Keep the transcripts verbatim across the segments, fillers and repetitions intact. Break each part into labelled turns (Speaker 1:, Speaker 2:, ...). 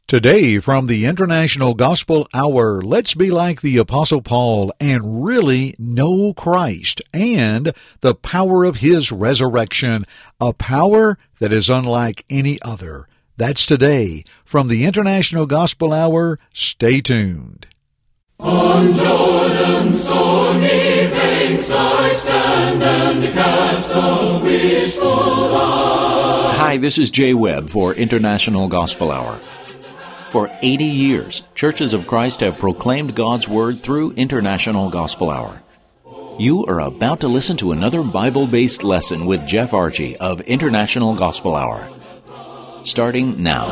Speaker 1: Today, from the International Gospel Hour, let's be like the Apostle Paul and really know Christ and the power of His resurrection, a power that is unlike any other. That's today, from the International Gospel Hour. Stay tuned.
Speaker 2: On Jordan's stormy banks I stand and cast a wishful eye.
Speaker 3: Hi, this is Jay Webb for International Gospel Hour. For eighty years, Churches of Christ have proclaimed God's Word through International Gospel Hour. You are about to listen to another Bible-based lesson with Jeff Archie of International Gospel Hour. Starting now.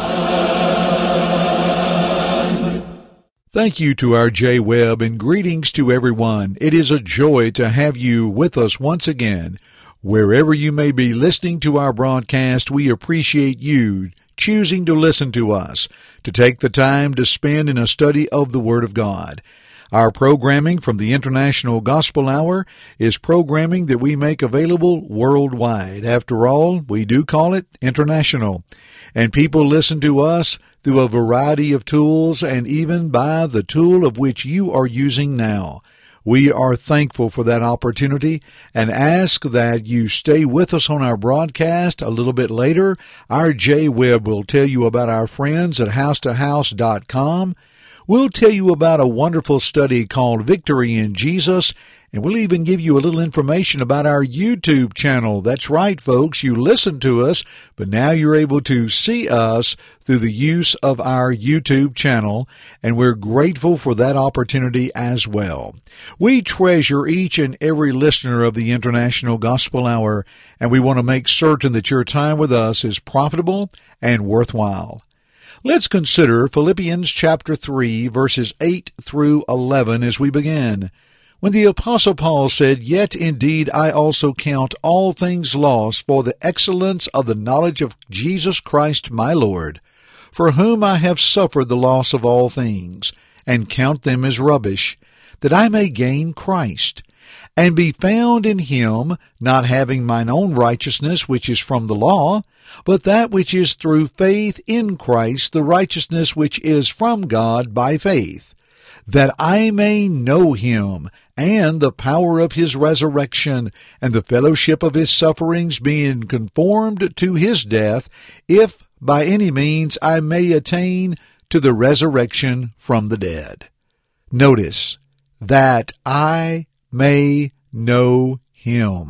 Speaker 1: Thank you to our Jay Webb and greetings to everyone. It is a joy to have you with us once again. Wherever you may be listening to our broadcast, we appreciate you choosing to listen to us, to take the time to spend in a study of the Word of God. Our programming from the International Gospel Hour is programming that we make available worldwide. After all, we do call it international. And people listen to us through a variety of tools and even by the tool of which you are using now. We are thankful for that opportunity and ask that you stay with us on our broadcast. A little bit later, our Jay Webb will tell you about our friends at house to house dot com. We'll tell you about a wonderful study called Victory in Jesus, and we'll even give you a little information about our YouTube channel. That's right, folks. You listen to us, but now you're able to see us through the use of our YouTube channel, and we're grateful for that opportunity as well. We treasure each and every listener of the International Gospel Hour, and we want to make certain that your time with us is profitable and worthwhile. Let's consider Philippians chapter three, verses eight through eleven as we begin. When the Apostle Paul said, "Yet indeed I also count all things lost for the excellence of the knowledge of Jesus Christ my Lord, for whom I have suffered the loss of all things, and count them as rubbish, that I may gain Christ, and be found in him, not having mine own righteousness which is from the law, but that which is through faith in Christ, the righteousness which is from God by faith, that I may know him, and the power of his resurrection, and the fellowship of his sufferings, being conformed to his death, if by any means I may attain to the resurrection from the dead." Notice, that I may know him.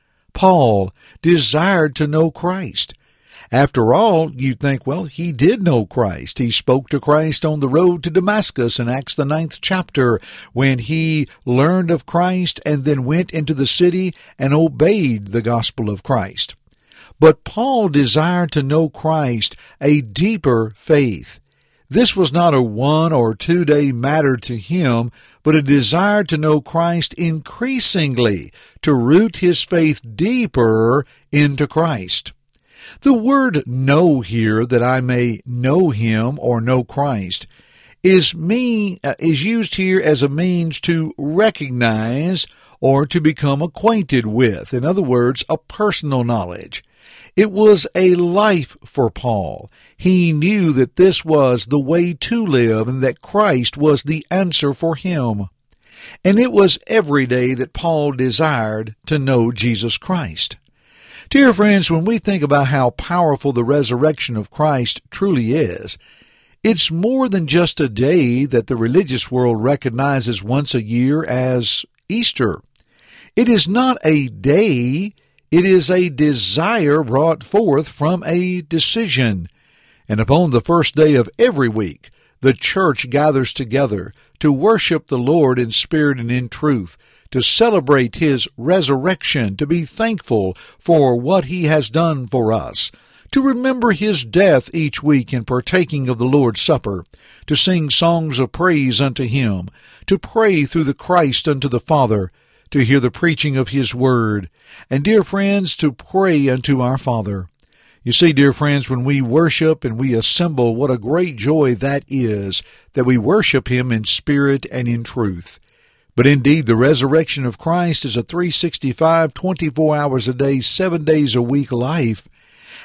Speaker 1: Paul desired to know Christ. After all, you'd think, well, he did know Christ. He spoke to Christ on the road to Damascus in Acts the ninth chapter when he learned of Christ and then went into the city and obeyed the gospel of Christ. But Paul desired to know Christ, a deeper faith. This was not a one or two day matter to him, but a desire to know Christ increasingly, to root his faith deeper into Christ. The word know here, that I may know him or know Christ, is mean uh, is used here as a means to recognize or to become acquainted with. In other words, a personal knowledge. It was a life for Paul. He knew that this was the way to live and that Christ was the answer for him. And it was every day that Paul desired to know Jesus Christ. Dear friends, when we think about how powerful the resurrection of Christ truly is, it's more than just a day that the religious world recognizes once a year as Easter. It is not a day, it is a desire brought forth from a decision. And upon the first day of every week, the church gathers together to worship the Lord in spirit and in truth, to celebrate his resurrection, to be thankful for what he has done for us, to remember his death each week in partaking of the Lord's Supper, to sing songs of praise unto him, to pray through the Christ unto the Father, to hear the preaching of his word, and, dear friends, to pray unto our Father. You see, dear friends, when we worship and we assemble, what a great joy that is, that we worship him in spirit and in truth. But indeed, the resurrection of Christ is a three sixty-five, twenty-four hours a day, seven days a week life.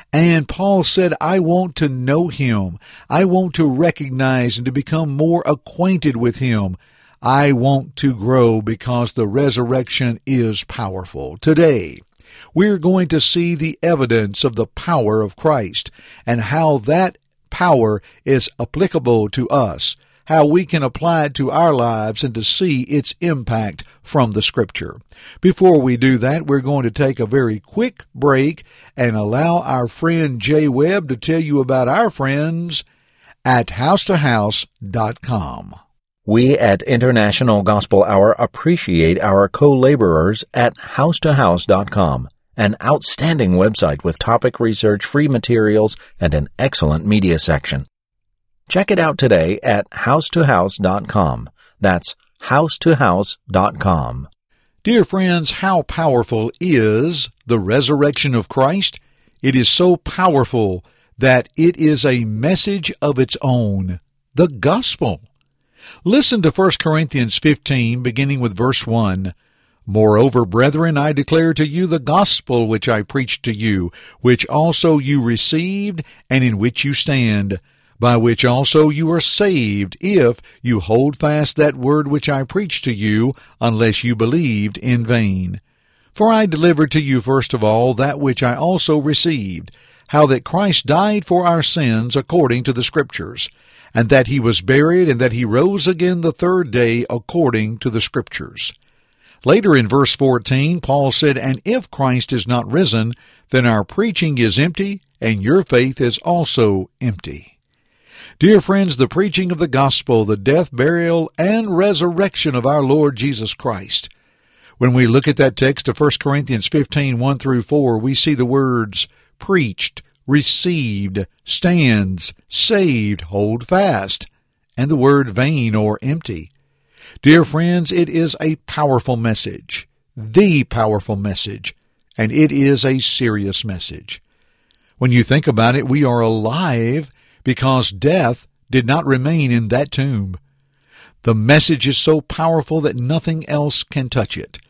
Speaker 1: And Paul said, I want to know him. I want to recognize and to become more acquainted with him. I want to grow because the resurrection is powerful. Today, we're going to see the evidence of the power of Christ and how that power is applicable to us, how we can apply it to our lives and to see its impact from the Scripture. Before we do that, we're going to take a very quick break and allow our friend Jay Webb to tell you about our friends at house to house dot com.
Speaker 3: We at International Gospel Hour appreciate our co-laborers at house to house dot com, an outstanding website with topic research, free materials, and an excellent media section. Check it out today at house to house dot com. That's house to house dot com.
Speaker 1: Dear friends, how powerful is the resurrection of Christ? It is so powerful that it is a message of its own, the gospel. Listen to First Corinthians fifteen, beginning with verse one. Moreover, brethren, I declare to you the gospel which I preached to you, which also you received, and in which you stand, by which also you are saved, if you hold fast that word which I preached to you, unless you believed in vain. For I delivered to you first of all that which I also received, how that Christ died for our sins according to the Scriptures, and that he was buried, and that he rose again the third day according to the Scriptures. Later in verse fourteen, Paul said, And if Christ is not risen, then our preaching is empty, and your faith is also empty. Dear friends, the preaching of the gospel, the death, burial, and resurrection of our Lord Jesus Christ. When we look at that text of First Corinthians fifteen, one through four, we see the words preached, received, stands, saved, hold fast, and the word vain or empty. Dear friends, it is a powerful message, the powerful message, and it is a serious message. When you think about it, we are alive because death did not remain in that tomb. The message is so powerful that nothing else can touch it.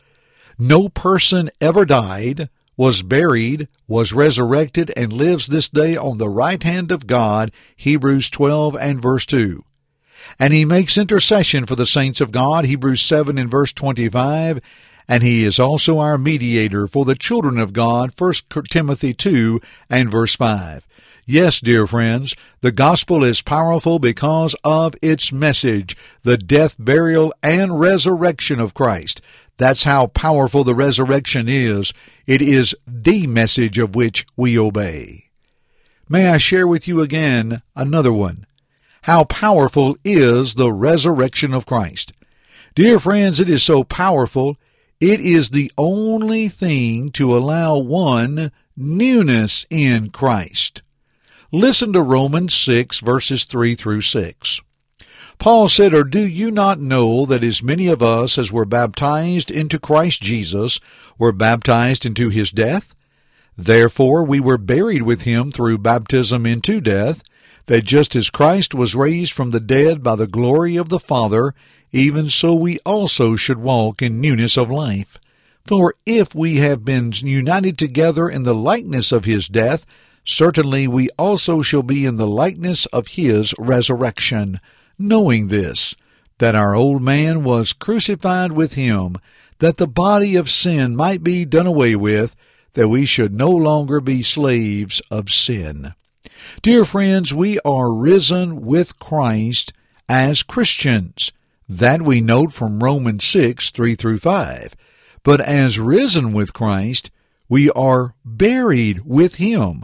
Speaker 1: No person ever died, was buried, was resurrected, and lives this day on the right hand of God, Hebrews twelve and verse two. And he makes intercession for the saints of God, Hebrews seven and verse twenty-five, and he is also our mediator for the children of God, First Timothy two and verse five. Yes, dear friends, the gospel is powerful because of its message, the death, burial, and resurrection of Christ. That's how powerful the resurrection is. It is the message of which we obey. May I share with you again another one? How powerful is the resurrection of Christ? Dear friends, it is so powerful, it is the only thing to allow one newness in Christ. Listen to Romans six, verses three through six. Paul said, Or do you not know that as many of us as were baptized into Christ Jesus were baptized into his death? Therefore we were buried with him through baptism into death, that just as Christ was raised from the dead by the glory of the Father, even so we also should walk in newness of life. For if we have been united together in the likeness of his death, certainly we also shall be in the likeness of his resurrection, knowing this, that our old man was crucified with him, that the body of sin might be done away with, that we should no longer be slaves of sin. Dear friends, we are risen with Christ as Christians. That we note from Romans six, three through five. But as risen with Christ, we are buried with him.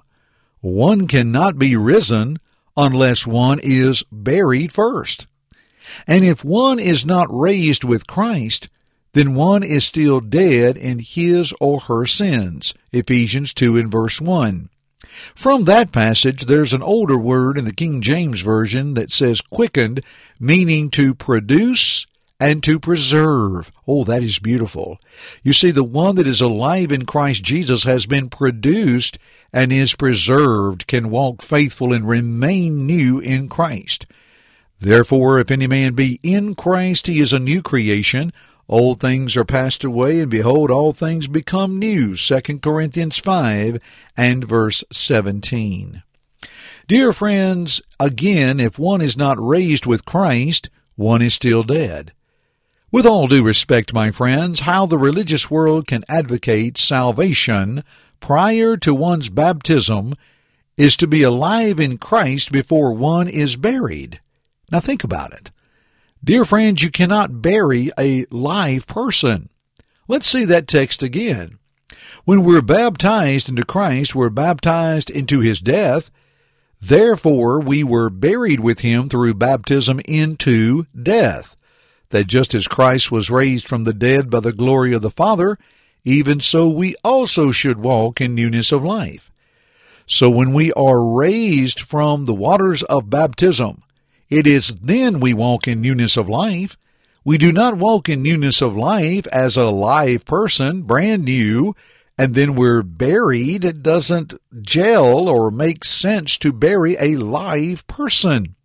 Speaker 1: One cannot be risen unless one is buried first. And if one is not raised with Christ, then one is still dead in his or her sins. Ephesians two and verse one. From that passage, there's an older word in the King James Version that says quickened, meaning to produce and to preserve. Oh, that is beautiful. You see, the one that is alive in Christ Jesus has been produced and is preserved, can walk faithful and remain new in Christ. Therefore, if any man be in Christ, he is a new creation. Old things are passed away, and behold, all things become new. Second Corinthians five and verse seventeen. Dear friends, again, if one is not raised with Christ, one is still dead. With all due respect, my friends, how the religious world can advocate salvation prior to one's baptism is to be alive in Christ before one is buried. Now think about it. Dear friends, you cannot bury a live person. Let's see that text again. When we're baptized into Christ, we're baptized into his death. Therefore, we were buried with him through baptism into death. That just as Christ was raised from the dead by the glory of the Father, even so we also should walk in newness of life. So when we are raised from the waters of baptism, it is then we walk in newness of life. We do not walk in newness of life as a live person, brand new, and then we're buried. It doesn't gel or make sense to bury a live person.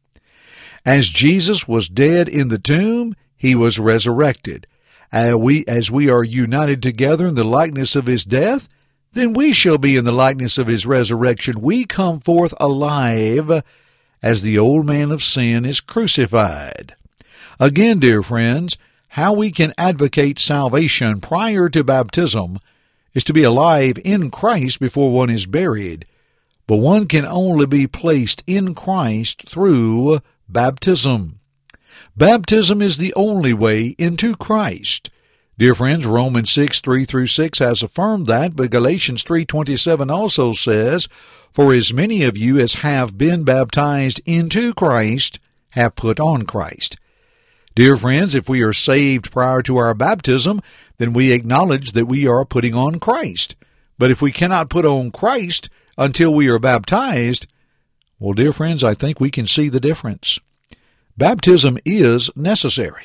Speaker 1: As Jesus was dead in the tomb, he was resurrected. Uh, we, as we are united together in the likeness of his death, then we shall be in the likeness of his resurrection. We come forth alive as the old man of sin is crucified. Again, dear friends, how we can advocate salvation prior to baptism is to be alive in Christ before one is buried. But one can only be placed in Christ through baptism. Baptism is the only way into Christ. Dear friends, Romans six, three through six has affirmed that, but Galatians three twenty-seven also says, "For as many of you as have been baptized into Christ have put on Christ." Dear friends, if we are saved prior to our baptism, then we acknowledge that we are putting on Christ. But if we cannot put on Christ until we are baptized, well, dear friends, I think we can see the difference. Baptism is necessary.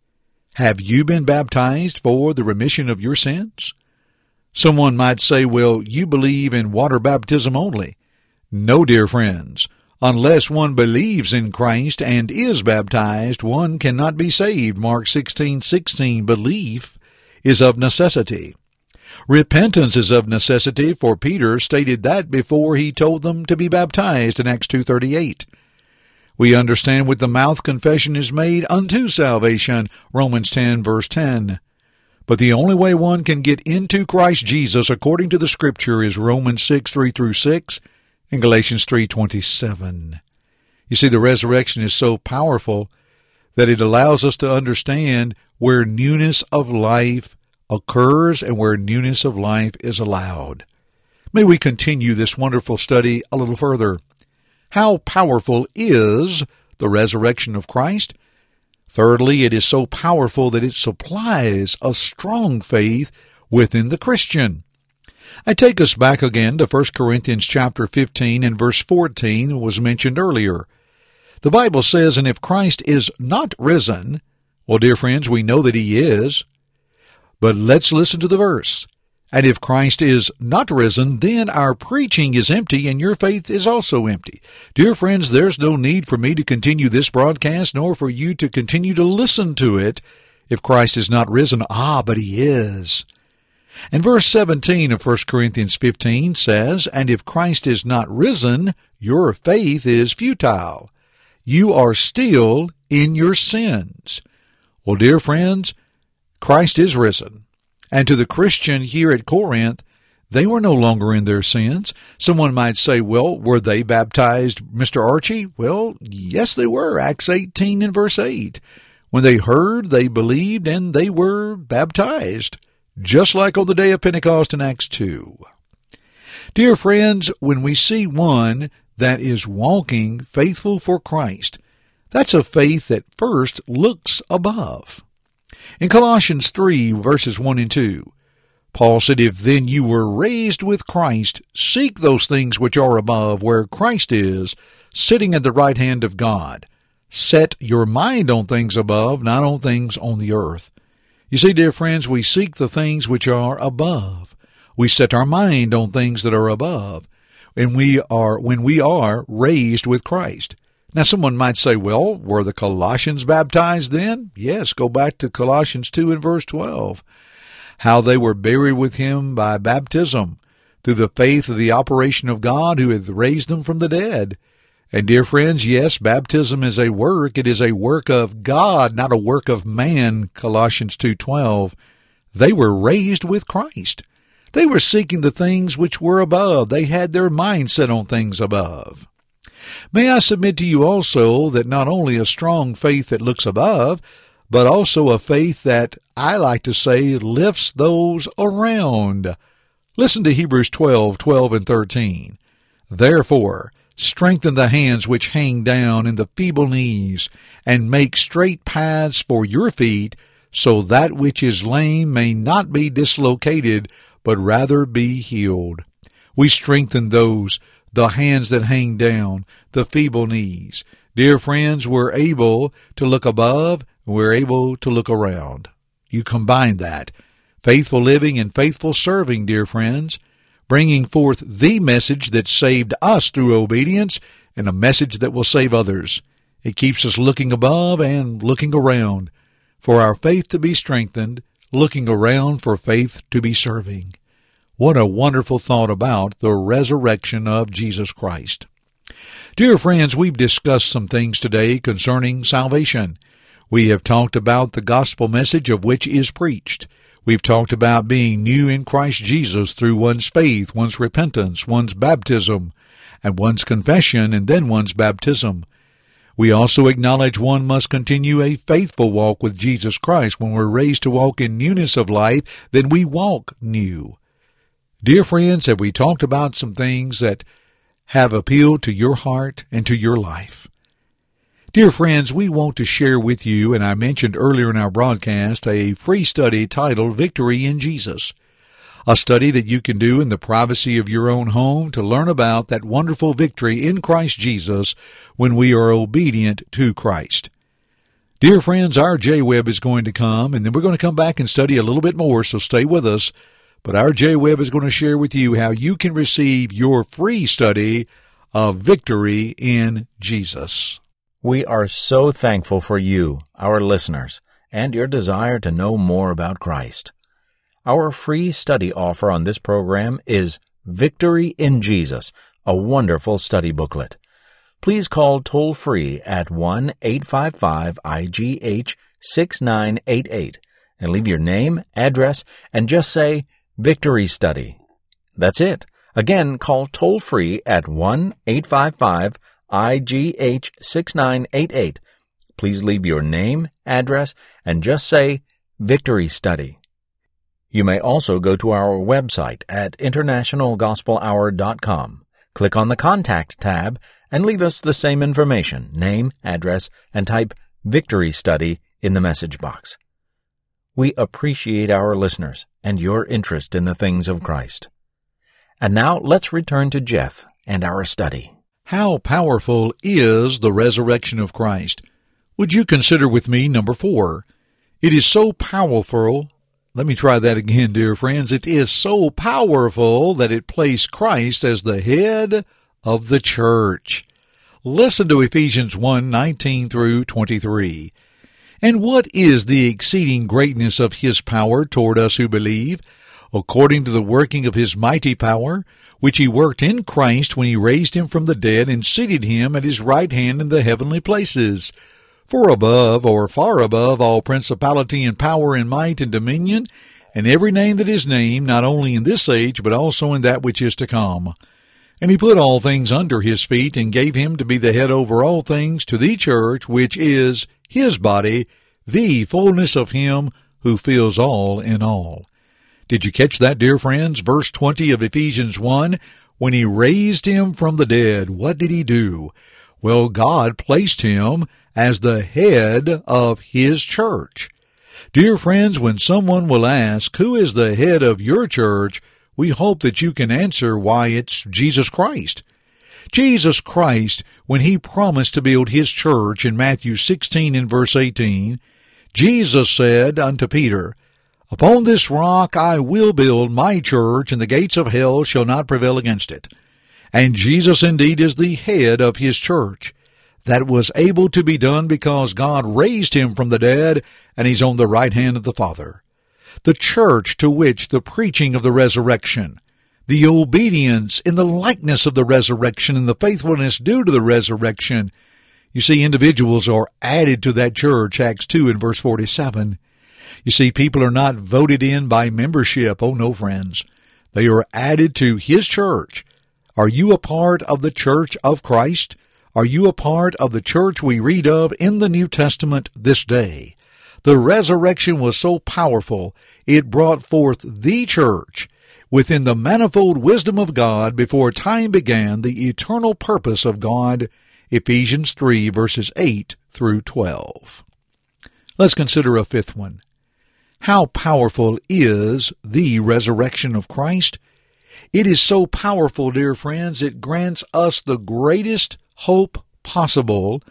Speaker 1: Have you been baptized for the remission of your sins? Someone might say, well, you believe in water baptism only. No, dear friends. Unless one believes in Christ and is baptized, one cannot be saved. Mark sixteen sixteen, belief is of necessity. Repentance is of necessity, for Peter stated that before he told them to be baptized in Acts two thirty-eight. We understand with the mouth confession is made unto salvation, Romans ten, verse ten. But the only way one can get into Christ Jesus according to the Scripture is Romans six, three through six and Galatians three twenty-seven. You see, the resurrection is so powerful that it allows us to understand where newness of life occurs and where newness of life is allowed. May we continue this wonderful study a little further. How powerful is the resurrection of Christ? Thirdly, it is so powerful that it supplies a strong faith within the Christian. I take us back again to First Corinthians chapter fifteen and verse fourteen was mentioned earlier. The Bible says, "And if Christ is not risen," well, dear friends, we know that he is. But let's listen to the verse. "And if Christ is not risen, then our preaching is empty, and your faith is also empty." Dear friends, there's no need for me to continue this broadcast, nor for you to continue to listen to it if Christ is not risen. Ah, but he is. And verse seventeen of First Corinthians fifteen says, "And if Christ is not risen, your faith is futile. You are still in your sins." Well, dear friends, Christ is risen. And to the Christian here at Corinth, they were no longer in their sins. Someone might say, well, were they baptized, Mister Archie? Well, yes, they were. Acts eighteen and verse eight. When they heard, they believed, and they were baptized, just like on the day of Pentecost in Acts two. Dear friends, when we see one that is walking faithful for Christ, that's a faith that first looks above. In Colossians three, verses one and two, Paul said, "If then you were raised with Christ, seek those things which are above, where Christ is, sitting at the right hand of God. Set your mind on things above, not on things on the earth." You see, dear friends, we seek the things which are above. We set our mind on things that are above, and we are when we are raised with Christ. Now, someone might say, well, were the Colossians baptized then? Yes, go back to Colossians two and verse twelve. How they were buried with him by baptism, through the faith of the operation of God who hath raised them from the dead. And dear friends, yes, baptism is a work. It is a work of God, not a work of man, Colossians two twelve. They were raised with Christ. They were seeking the things which were above. They had their mind set on things above. May I submit to you also that not only a strong faith that looks above, but also a faith that, I like to say, lifts those around. Listen to Hebrews twelve, twelve and thirteen. Therefore, strengthen the hands which hang down and the feeble knees, and make straight paths for your feet, so that which is lame may not be dislocated, but rather be healed. We strengthen those, the hands that hang down, the feeble knees. Dear friends, we're able to look above, we're able to look around. You combine that. Faithful living and faithful serving, dear friends, bringing forth the message that saved us through obedience and a message that will save others. It keeps us looking above and looking around for our faith to be strengthened, looking around for faith to be serving. What a wonderful thought about the resurrection of Jesus Christ. Dear friends, we've discussed some things today concerning salvation. We have talked about the gospel message of which is preached. We've talked about being new in Christ Jesus through one's faith, one's repentance, one's baptism, and one's confession, and then one's baptism. We also acknowledge one must continue a faithful walk with Jesus Christ. When we're raised to walk in newness of life, then we walk new. Dear friends, have we talked about some things that have appealed to your heart and to your life? Dear friends, we want to share with you, and I mentioned earlier in our broadcast, a free study titled Victory in Jesus. A study that you can do in the privacy of your own home to learn about that wonderful victory in Christ Jesus when we are obedient to Christ. Dear friends, our J Webb is going to come, and then we're going to come back and study a little bit more, so stay with us. But our J Webb is going to share with you how you can receive your free study of Victory in Jesus.
Speaker 3: We are so thankful for you, our listeners, and your desire to know more about Christ. Our free study offer on this program is Victory in Jesus, a wonderful study booklet. Please call toll-free at one eight five five I G H six nine eight eight and leave your name, address, and just say, Victory Study. That's it. Again, call toll-free at one eight five five I G H six nine eight eight. Please leave your name, address, and just say, Victory Study. You may also go to our website at international gospel hour dot com. Click on the Contact tab and leave us the same information, name, address, and type Victory Study in the message box. We appreciate our listeners and your interest in the things of Christ. And now let's return to Jeff and our study.
Speaker 1: How powerful is the resurrection of Christ? Would you consider with me number four? It is so powerful. Let me try that again, dear friends. It is so powerful that it placed Christ as the head of the church. Listen to Ephesians one, nineteen through twenty-three. And what is the exceeding greatness of his power toward us who believe, according to the working of his mighty power, which he worked in Christ when he raised him from the dead and seated him at his right hand in the heavenly places? For above, or far above, all principality and power and might and dominion, and every name that is named, not only in this age, but also in that which is to come. And he put all things under his feet, and gave him to be the head over all things to the church, which is his body, the fullness of him who fills all in all. Did you catch that, dear friends? Verse twenty of Ephesians one, when he raised him from the dead, what did he do? Well, God placed him as the head of his church. Dear friends, when someone will ask, who is the head of your church, we hope that you can answer why it's Jesus Christ. Jesus Christ, when he promised to build his church in Matthew sixteen and verse eighteen, Jesus said unto Peter, Upon this rock I will build my church, and the gates of hell shall not prevail against it. And Jesus indeed is the head of his church. That was able to be done because God raised him from the dead, and he's on the right hand of the Father. The church to which the preaching of the resurrection, the obedience in the likeness of the resurrection, and the faithfulness due to the resurrection, you see, individuals are added to that church, Acts two and verse forty-seven. You see, people are not voted in by membership. Oh, no, friends. They are added to his church. Are you a part of the church of Christ? Are you a part of the church we read of in the New Testament this day? The resurrection was so powerful, it brought forth the church within the manifold wisdom of God before time began, the eternal purpose of God, Ephesians three, verses eight through twelve. Let's consider a fifth one. How powerful is the resurrection of Christ? It is so powerful, dear friends, it grants us the greatest hope possible,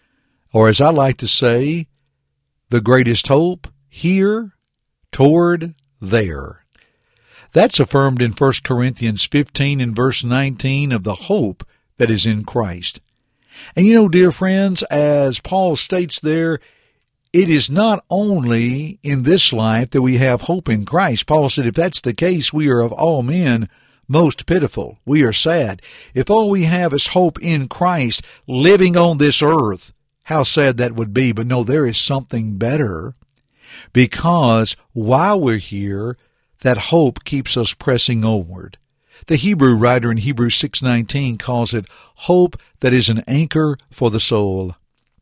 Speaker 1: or as I like to say, the greatest hope here toward there. That's affirmed in First Corinthians fifteen and verse nineteen of the hope that is in Christ. And you know, dear friends, as Paul states there, it is not only in this life that we have hope in Christ. Paul said, if that's the case, we are of all men most pitiful. We are sad. If all we have is hope in Christ living on this earth, how sad that would be. But no, there is something better, because while we're here, that hope keeps us pressing onward. The Hebrew writer in Hebrews six nineteen calls it hope that is an anchor for the soul.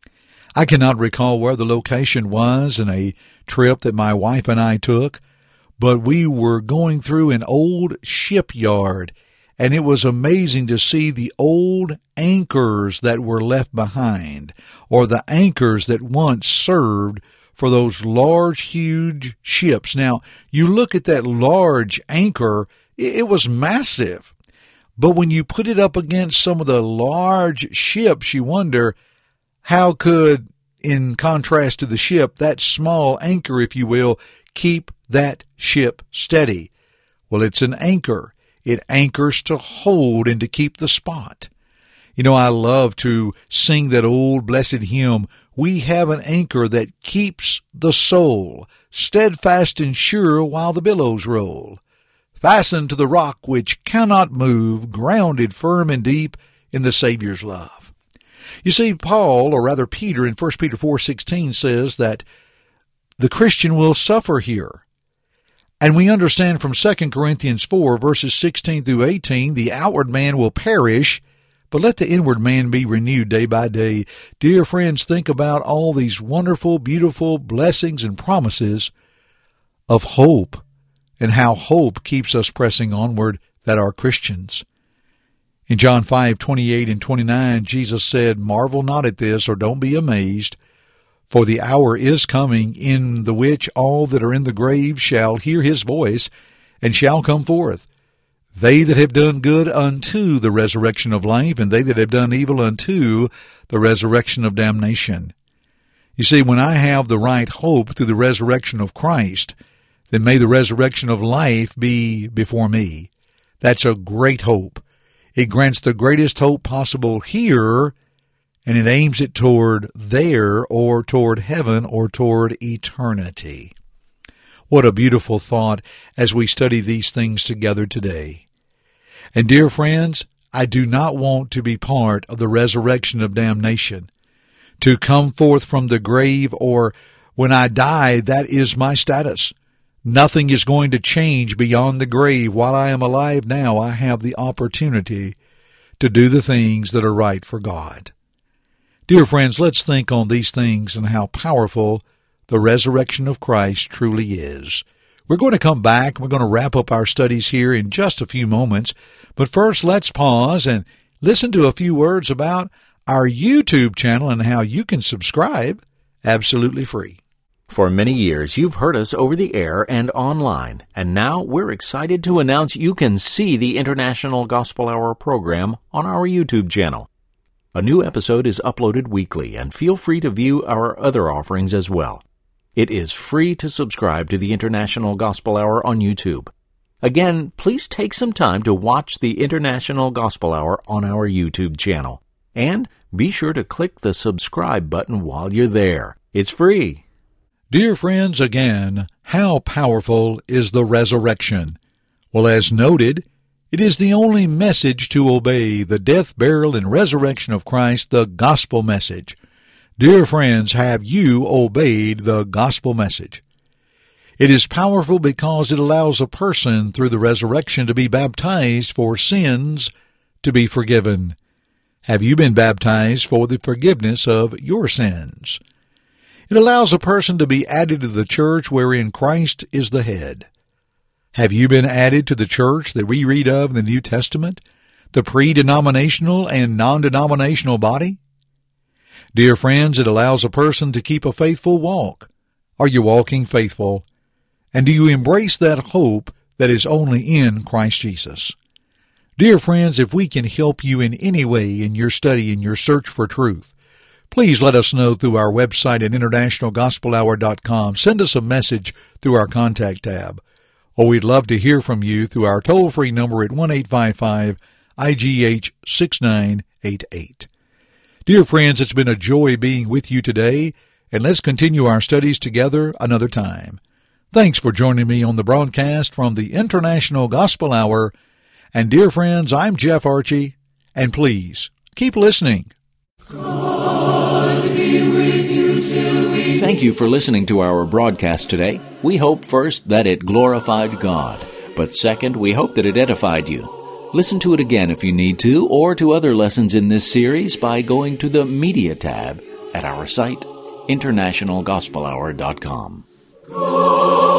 Speaker 1: I cannot recall where the location was in a trip that my wife and I took, but we were going through an old shipyard, and it was amazing to see the old anchors that were left behind, or the anchors that once served for those large, huge ships. Now, you look at that large anchor, it was massive. But when you put it up against some of the large ships, you wonder, how could, in contrast to the ship, that small anchor, if you will, keep that ship steady? Well, it's an anchor. It anchors to hold and to keep the spot. You know, I love to sing that old blessed hymn, we have an anchor that keeps the soul steadfast and sure while the billows roll, fastened to the rock which cannot move, grounded firm and deep in the Savior's love. You see, Paul, or rather Peter, in First Peter four sixteen says that the Christian will suffer here. And we understand from Second Corinthians four, verses sixteen through eighteen, the outward man will perish, but let the inward man be renewed day by day. Dear friends, think about all these wonderful, beautiful blessings and promises of hope, and how hope keeps us pressing onward that are Christians. In John five twenty-eight and twenty-nine, Jesus said, marvel not at this, or don't be amazed, for the hour is coming in the which all that are in the grave shall hear his voice, and shall come forth. They that have done good unto the resurrection of life, and they that have done evil unto the resurrection of damnation. You see, when I have the right hope through the resurrection of Christ, then may the resurrection of life be before me. That's a great hope. It grants the greatest hope possible here, and it aims it toward there, or toward heaven, or toward eternity. What a beautiful thought as we study these things together today. And dear friends, I do not want to be part of the resurrection of damnation, to come forth from the grave, or when I die, that is my status. Nothing is going to change beyond the grave. While I am alive now, I have the opportunity to do the things that are right for God. Dear friends, let's think on these things and how powerful the resurrection of Christ truly is. We're going to come back. We're going to wrap up our studies here in just a few moments. But first, let's pause and listen to a few words about our YouTube channel and how you can subscribe absolutely free.
Speaker 3: For many years, you've heard us over the air and online, and now we're excited to announce you can see the International Gospel Hour program on our YouTube channel. A new episode is uploaded weekly, and feel free to view our other offerings as well. It is free to subscribe to the International Gospel Hour on YouTube. Again, please take some time to watch the International Gospel Hour on our YouTube channel. And be sure to click the subscribe button while you're there. It's free.
Speaker 1: Dear friends, again, how powerful is the resurrection? Well, as noted, it is the only message to obey, the death, burial, and resurrection of Christ, the gospel message. Dear friends, have you obeyed the gospel message? It is powerful because it allows a person through the resurrection to be baptized for sins to be forgiven. Have you been baptized for the forgiveness of your sins? It allows a person to be added to the church wherein Christ is the head. Have you been added to the church that we read of in the New Testament, the pre-denominational and non-denominational body? Dear friends, it allows a person to keep a faithful walk. Are you walking faithful? And do you embrace that hope that is only in Christ Jesus? Dear friends, if we can help you in any way in your study and your search for truth, please let us know through our website at international gospel hour dot com. Send us a message through our contact tab. Or we'd love to hear from you through our toll-free number at one eight five five I G H six nine eight eight. Dear friends, it's been a joy being with you today, and let's continue our studies together another time. Thanks for joining me on the broadcast from the International Gospel Hour. And dear friends, I'm Jeff Archie, and please keep listening.
Speaker 2: God be with you till we...
Speaker 3: Thank you for listening to our broadcast today. We hope first that it glorified God, but second, we hope that it edified you. Listen to it again if you need to, or to other lessons in this series by going to the Media tab at our site, international gospel hour dot com.
Speaker 2: God